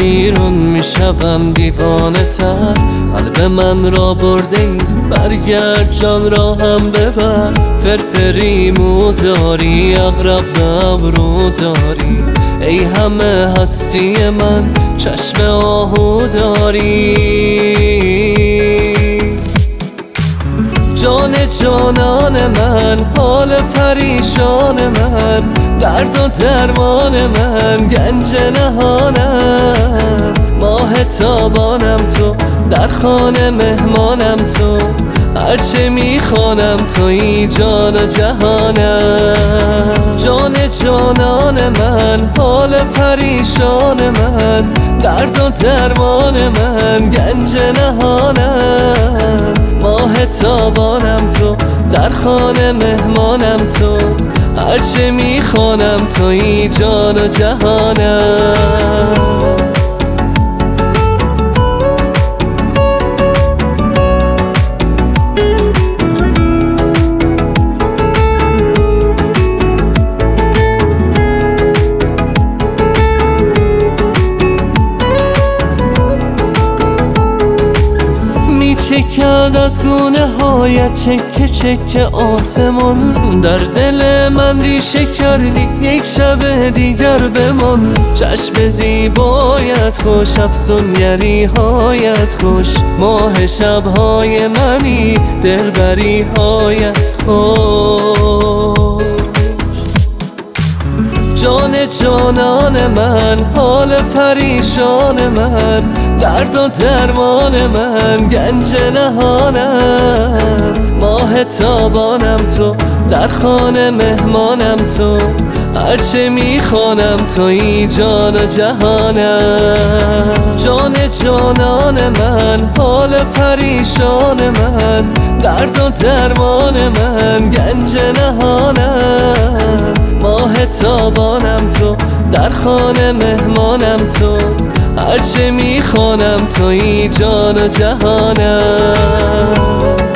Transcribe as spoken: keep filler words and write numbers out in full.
بیرون میشوم دیوانه تر. قلب من را برده ای، برگرد جان را هم ببر. فرفری مو داری، اغرب ابرو داری، ای همه هستی من چشم آهو داری. جان جانان من، حال پریشان من، درد و درمان من، گنج نهانم. ماه تابانم تو، در خانه مهمانم تو، هرچه میخوانم تویی جان و جهانم. جان جانان من، حال پریشان من، درد و درمان من، گنج نهانم. ماه تابانم تو، در خانه مهمانم تو، هرچه میخوانم تویی جان و جهانم. چکد از گونه هایت چکه چکه آسمان، در دل من ریشه کردی یک شب دیگر بمان. چشم زیبایت خوش، افسونگری هایت خوش، ماه شبهای منی، دلبری هایت خوش. جان جانان من، حال پریشان من، درد و درمان من، گنج نهانم. ماه تابانم تو، در خانه مهمانم تو، هرچه میخوانم تویی جان و جهانم. جان جانان من، حال پریشان من، درد و درمان من، گنج نهانم. ماه تابانم تو، در خانه مهمانم تو، هرچه میخوانم تویی جان و جهانم.